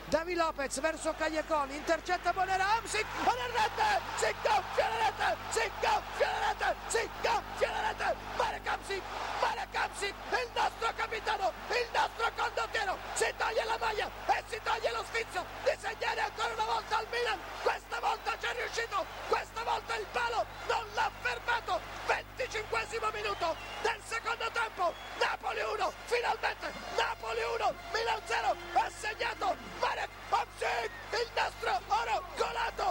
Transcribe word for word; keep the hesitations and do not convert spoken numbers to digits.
Davi Lopez verso Callecon, intercetta Bonera, Hamsik, alla rete, si gonfia la rete, si gonfia la rete, si gonfia la rete, Marek Hamsik, Marek Hamsik, il nostro capitano, il nostro condottiero, si toglie la maglia e si toglie lo sfizio di segnare ancora una volta al Milan, questa volta c'è riuscito, questa volta il palo non l'ha fermato, venticinquesimo minuto del secondo tempo, Napoli uno, finalmente Napoli uno, Milan zero, ha segnato Marek Hamsik, il nostro